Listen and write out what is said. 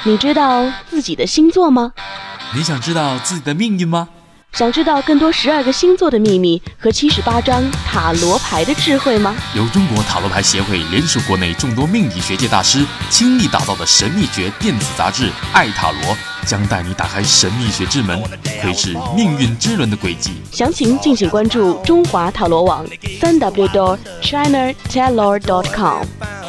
你知道自己的星座吗？ 你想知道自己的命运吗？ 想知道更多12个星座的秘密和78张塔罗牌的智慧吗？ 由中国塔罗牌协会联手国内众多命理学界大师倾力打造的神秘学电子杂志《爱塔罗》，将带你打开神秘学之门，窥视命运之轮的轨迹。 详情敬请关注中华塔罗网 www.chinatarot.com。